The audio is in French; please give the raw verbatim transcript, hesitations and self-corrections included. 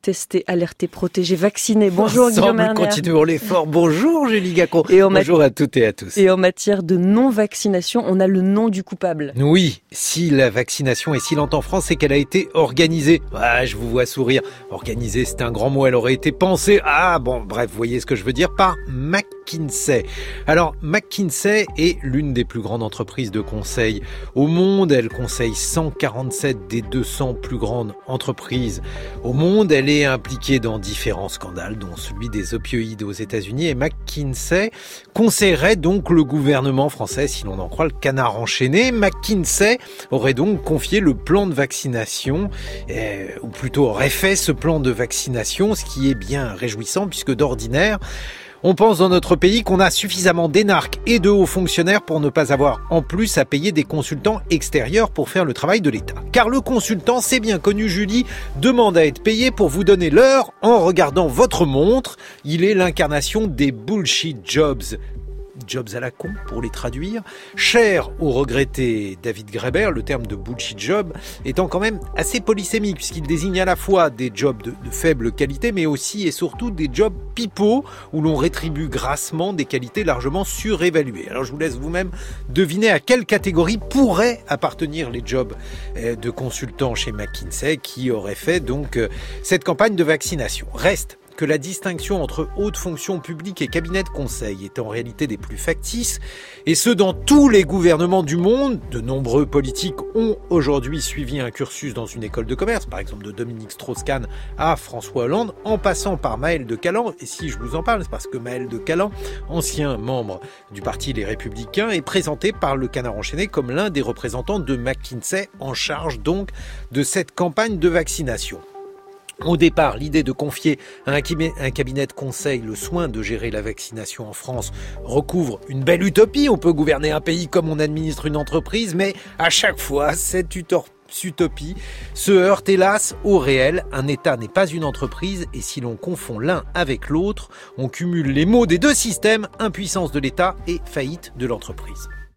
testés, alertés, protégés, vaccinés. Bonjour Guillaume Erner. Continuons l'effort. Bonjour Julie Gacon. Et Bonjour mat- à toutes et à tous. Et en matière de non-vaccination, on a le nom du coupable. Oui, si la vaccination est si lente en France, c'est qu'elle a été organisée. Ah, je vous vois sourire. Organisée, c'est un grand mot. Elle aurait été pensée. Ah bon, bref, vous voyez ce que je veux dire par McKinsey. Alors, McKinsey est l'une des plus grandes entreprises de conseil au monde. Elle conseille cent quarante-sept des deux cents plus grandes entreprises au monde. Elle est impliquée dans différents scandales, dont celui des opioïdes aux États-Unis. Et McKinsey conseillerait donc le gouvernement français, si l'on en croit le Canard enchaîné. McKinsey aurait donc confié le plan de vaccination, euh, ou plutôt aurait fait ce plan de vaccination, ce qui est bien réjouissant, puisque d'ordinaire, on pense dans notre pays qu'on a suffisamment d'énarques et de hauts fonctionnaires pour ne pas avoir en plus à payer des consultants extérieurs pour faire le travail de l'État. Car le consultant, c'est bien connu Julie, demande à être payé pour vous donner l'heure en regardant votre montre. Il est l'incarnation des bullshit jobs. Jobs à la con, pour les traduire. Cher au regretté David Graeber, le terme de bullshit job étant quand même assez polysémique, puisqu'il désigne à la fois des jobs de, de faible qualité, mais aussi et surtout des jobs pipeaux, où l'on rétribue grassement des qualités largement surévaluées. Alors je vous laisse vous-même deviner à quelle catégorie pourraient appartenir les jobs de consultants chez McKinsey, qui auraient fait donc cette campagne de vaccination. Reste que la distinction entre haute fonction publique et cabinet de conseil est en réalité des plus factices, et ce dans tous les gouvernements du monde. De nombreux politiques ont aujourd'hui suivi un cursus dans une école de commerce, par exemple de Dominique Strauss-Kahn à François Hollande, en passant par Maël de Calan. Et si je vous en parle, c'est parce que Maël de Calan, ancien membre du parti Les Républicains, est présenté par le Canard enchaîné comme l'un des représentants de McKinsey, en charge donc de cette campagne de vaccination. Au départ, l'idée de confier à un cabinet de conseil le soin de gérer la vaccination en France recouvre une belle utopie. On peut gouverner un pays comme on administre une entreprise, mais à chaque fois, cette utopie se heurte hélas au réel. Un État n'est pas une entreprise, et si l'on confond l'un avec l'autre, on cumule les maux des deux systèmes, impuissance de l'État et faillite de l'entreprise.